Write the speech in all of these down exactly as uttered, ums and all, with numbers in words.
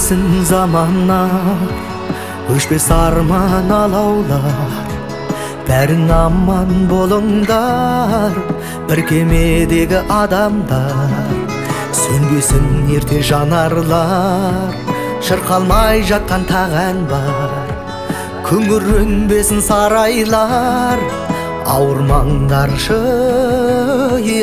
Өтпесін заманнан, өшпес арман алаулар. Бәрің аман болыңдар, бір кемедегі адамдар. Сөнбесін ерте жанарлар, шырқалмай жатқан таған бар. Күңіренбесін сарайлар, ауырмаңдаршы ей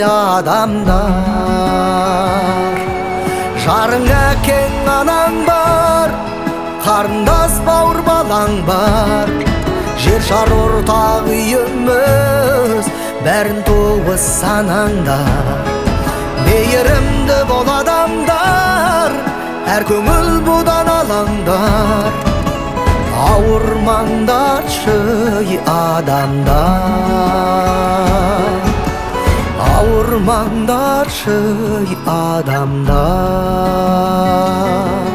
адамдар. Жарың әкең анаң бар, қарындас бауыр балаң бар. Жер шар ортақ үйіміз, бәрін туыс санаңдар. Мейірімді бол адамдар, әр көңіл бұдан алаңдар. Ауырмаңдаршы ей адамдар, ауырмаңдаршы ей адамдар.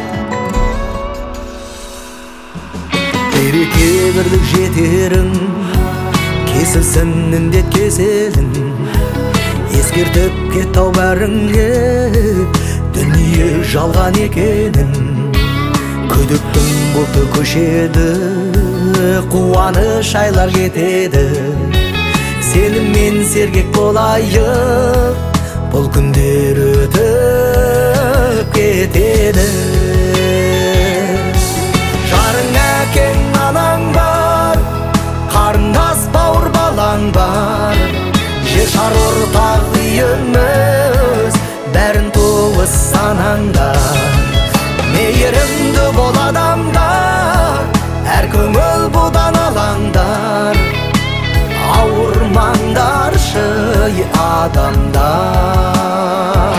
Береке бірлік жетерің, кесілсін індет кеселің. Ескертіп кет ау бәріңе, дүние жалған екенін. Күдіктің бұлты көшеді, қуаныш айлар кетеді. Сеніммен сергек болайық, бұл күндер өтіп кетеді. Жарың әкең анаң бар, қарындас бауыр балаң бар. Жер шар ортақ үйіміз, бәрін туыс санаңдар. Мейірімді бол адамдар, әр көңіл бұдан алаңдар. Ауырмаңдаршы ей адамдар.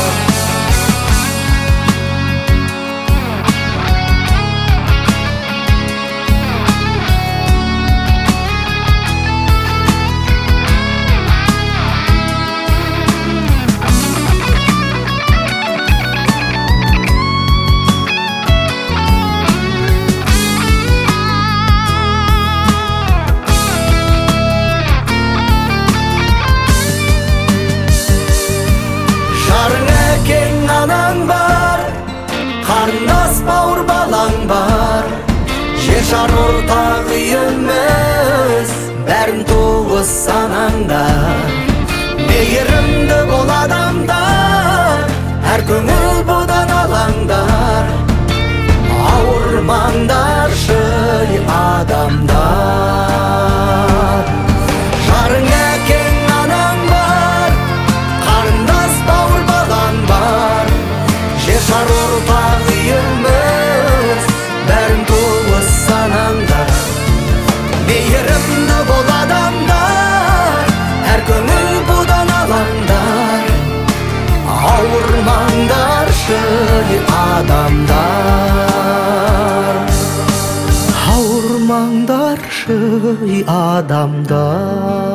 Анаң бар, қарындас бауыр балаң бар. Жер шар ортақ үйіміз, бәрін туыс санаңдар. Мейірімді бол адамдар, әр көңіл бұдан алаңдар. Ауырмаңдаршы ей адамдар. Жарың әкең анаң бар, қарындас бауыр балаң бар. Жер шар ортақ үйіміз, бәрін туыс санаңдар. Мейірімді бол адамдар, әр көңіл бұдан алаңдар. Ауырмаңдаршы ей адамдар, ауырмаңдаршы ей адамдар.